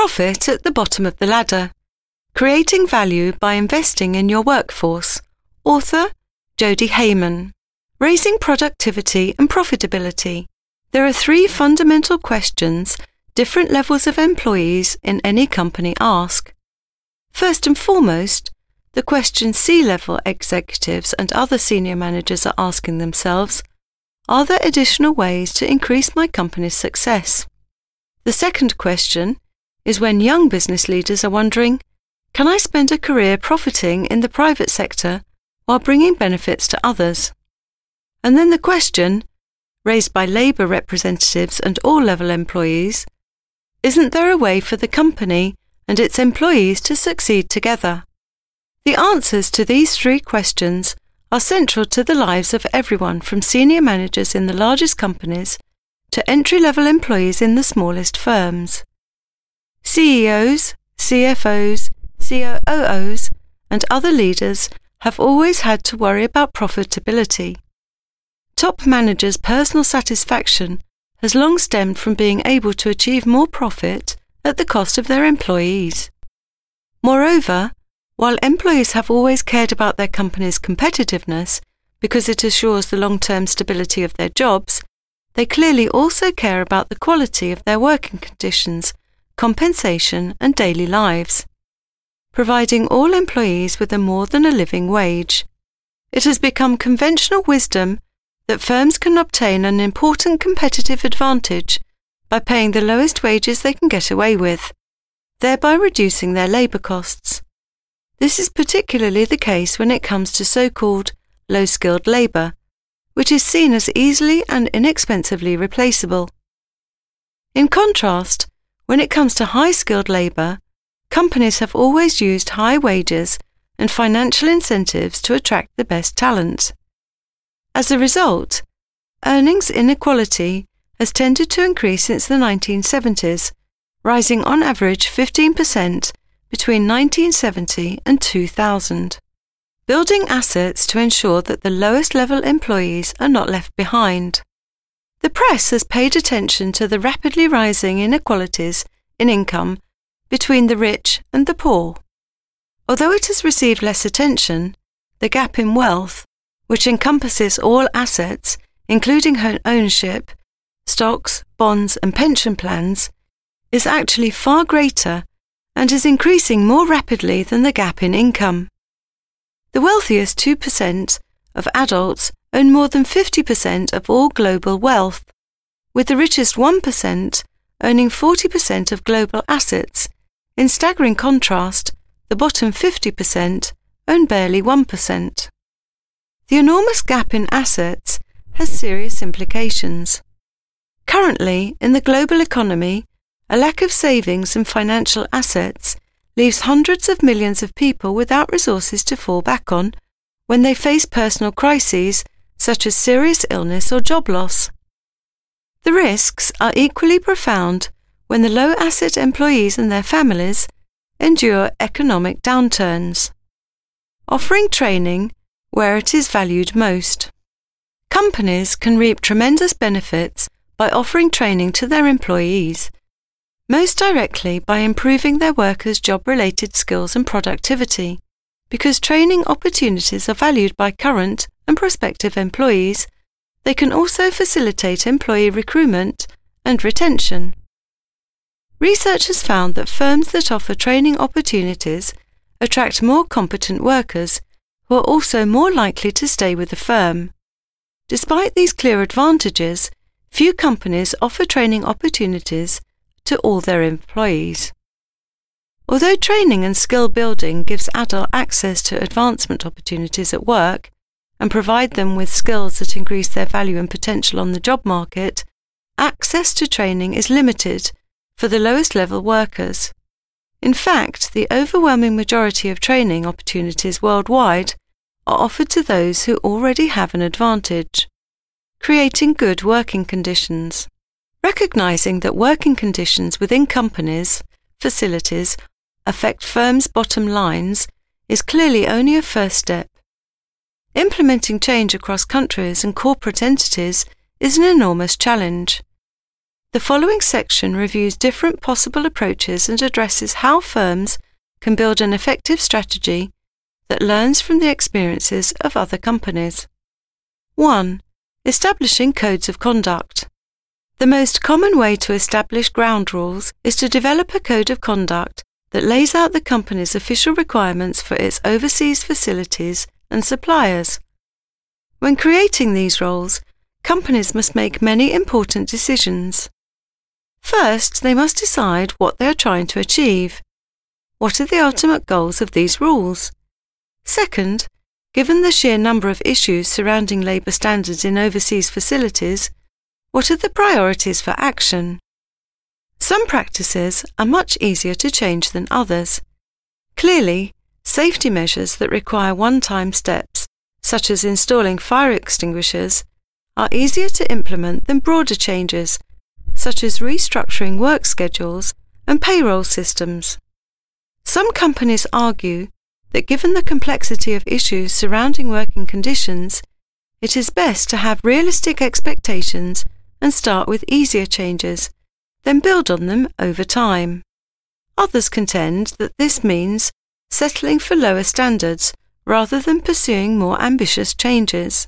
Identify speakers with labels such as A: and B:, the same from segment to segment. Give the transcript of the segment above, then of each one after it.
A: Profit at the bottom of the ladder. Creating value by investing in your workforce. Author, Jody Heyman. Raising productivity and profitability. There are 3 fundamental questions different levels of employees in any company ask. First and foremost, the question C-level executives and other senior managers are asking themselves, are there additional ways to increase my company's success? The second question is when young business leaders are wondering, can I spend a career profiting in the private sector while bringing benefits to others? And then the question, raised by labour representatives and all-level employees, isn't there a way for the company and its employees to succeed together? The answers to these 3 questions are central to the lives of everyone from senior managers in the largest companies to entry-level employees in the smallest firms. CEOs, CFOs, COOs, and other leaders have always had to worry about profitability. Top managers' personal satisfaction has long stemmed from being able to achieve more profit at the cost of their employees. Moreover, while employees have always cared about their company's competitiveness because it assures the long-term stability of their jobs, they clearly also care about the quality of their working conditions, compensation, and daily lives, providing all employees with a more than a living wage. It has become conventional wisdom that firms can obtain an important competitive advantage by paying the lowest wages they can get away with, thereby reducing their labour costs. This is particularly the case when it comes to so-called low-skilled labour, which is seen as easily and inexpensively replaceable. In contrast, when it comes to high-skilled labour, companies have always used high wages and financial incentives to attract the best talent. As a result, earnings inequality has tended to increase since the 1970s, rising on average 15% between 1970 and 2000. Building assets to ensure that the lowest-level employees are not left behind. The press has paid attention to the rapidly rising inequalities in income between the rich and the poor. Although it has received less attention, the gap in wealth, which encompasses all assets, including home ownership, stocks, bonds, and pension plans, is actually far greater and is increasing more rapidly than the gap in income. The wealthiest 2% of adults own more than 50% of all global wealth, with the richest 1% owning 40% of global assets. In staggering contrast, the bottom 50% own barely 1%. The enormous gap in assets has serious implications. Currently, in the global economy, a lack of savings and financial assets leaves hundreds of millions of people without resources to fall back on when they face personal crises such as serious illness or job loss. The risks are equally profound when the low-asset employees and their families endure economic downturns. Offering training where it is valued most. Companies can reap tremendous benefits by offering training to their employees, most directly by improving their workers' job-related skills and productivity, because training opportunities are valued by current and prospective employees. They can also facilitate employee recruitment and retention. Research has found that firms that offer training opportunities attract more competent workers who are also more likely to stay with the firm. Despite these clear advantages, few companies offer training opportunities to all their employees. Although training and skill building gives adults access to advancement opportunities at work and provide them with skills that increase their value and potential on the job market, access to training is limited for the lowest level workers. In fact, the overwhelming majority of training opportunities worldwide are offered to those who already have an advantage. Creating good working conditions. Recognizing that working conditions within companies, facilities, affect firms' bottom lines is clearly only a first step. Implementing change across countries and corporate entities is an enormous challenge. The following section reviews different possible approaches and addresses how firms can build an effective strategy that learns from the experiences of other companies. 1. Establishing codes of conduct. The most common way to establish ground rules is to develop a code of conduct that lays out the company's official requirements for its overseas facilities and suppliers. When creating these rules, companies must make many important decisions. First, they must decide what they are trying to achieve. What are the ultimate goals of these rules? Second, given the sheer number of issues surrounding labour standards in overseas facilities, what are the priorities for action? Some practices are much easier to change than others. Clearly, safety measures that require one-time steps, such as installing fire extinguishers, are easier to implement than broader changes, such as restructuring work schedules and payroll systems. Some companies argue that given the complexity of issues surrounding working conditions, it is best to have realistic expectations and start with easier changes, then build on them over time. Others contend that this means settling for lower standards rather than pursuing more ambitious changes.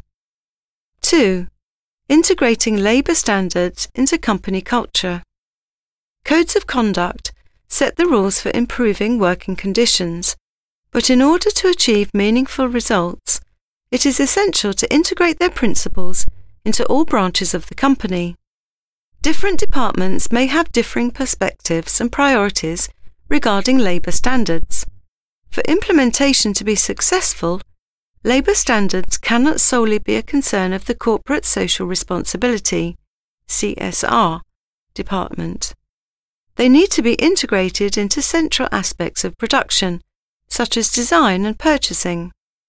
A: 2. Integrating labour standards into company culture. Codes of conduct set the rules for improving working conditions, but in order to achieve meaningful results, it is essential to integrate their principles into all branches of the company. Different departments may have differing perspectives and priorities regarding labour standards. For implementation to be successful, labour standards cannot solely be a concern of the Corporate Social Responsibility (CSR) department. They need to be integrated into central aspects of production, such as design and purchasing.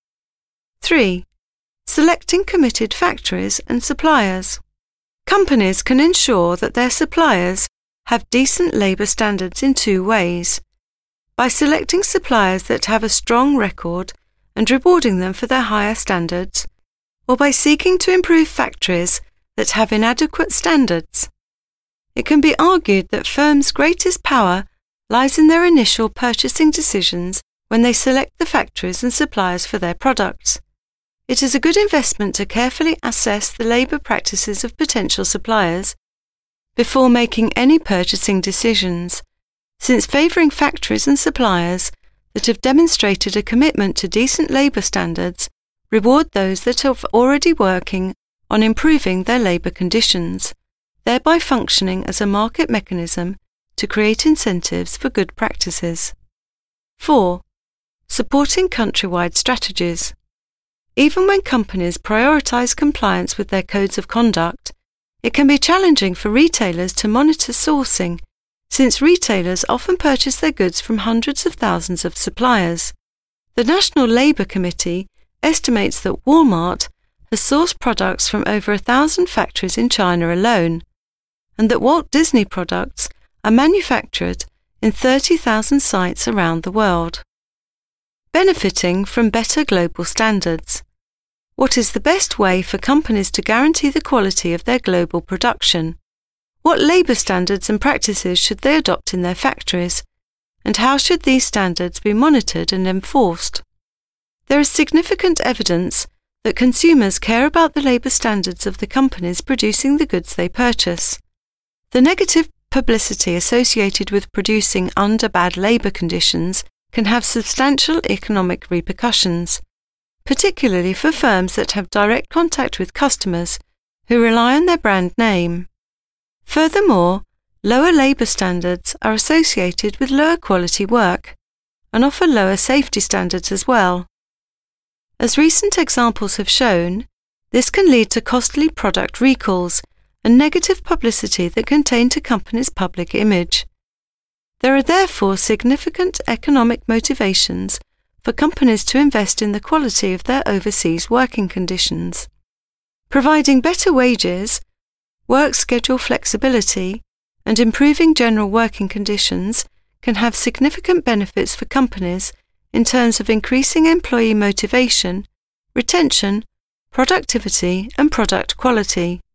A: 3. Selecting committed factories and suppliers. Companies can ensure that their suppliers have decent labour standards in two ways: by selecting suppliers that have a strong record and rewarding them for their higher standards, or by seeking to improve factories that have inadequate standards. It can be argued that firms' greatest power lies in their initial purchasing decisions when they select the factories and suppliers for their products. It is a good investment to carefully assess the labour practices of potential suppliers before making any purchasing decisions, since favouring factories and suppliers that have demonstrated a commitment to decent labour standards reward those that are already working on improving their labour conditions, thereby functioning as a market mechanism to create incentives for good practices. 4. Supporting countrywide strategies. Even when companies prioritise compliance with their codes of conduct, it can be challenging for retailers to monitor sourcing, since retailers often purchase their goods from hundreds of thousands of suppliers. The National Labour Committee estimates that Walmart has sourced products from over 1,000 factories in China alone, and that Walt Disney products are manufactured in 30,000 sites around the world. Benefiting from better global standards. What is the best way for companies to guarantee the quality of their global production? What labour standards and practices should they adopt in their factories? And how should these standards be monitored and enforced? There is significant evidence that consumers care about the labour standards of the companies producing the goods they purchase. The negative publicity associated with producing under bad labour conditions can have substantial economic repercussions, particularly for firms that have direct contact with customers who rely on their brand name. Furthermore, lower labour standards are associated with lower quality work and offer lower safety standards as well. As recent examples have shown, this can lead to costly product recalls and negative publicity that can taint a company's public image. There are therefore significant economic motivations for companies to invest in the quality of their overseas working conditions. Providing better wages, work schedule flexibility, and improving general working conditions can have significant benefits for companies in terms of increasing employee motivation, retention, productivity, and product quality.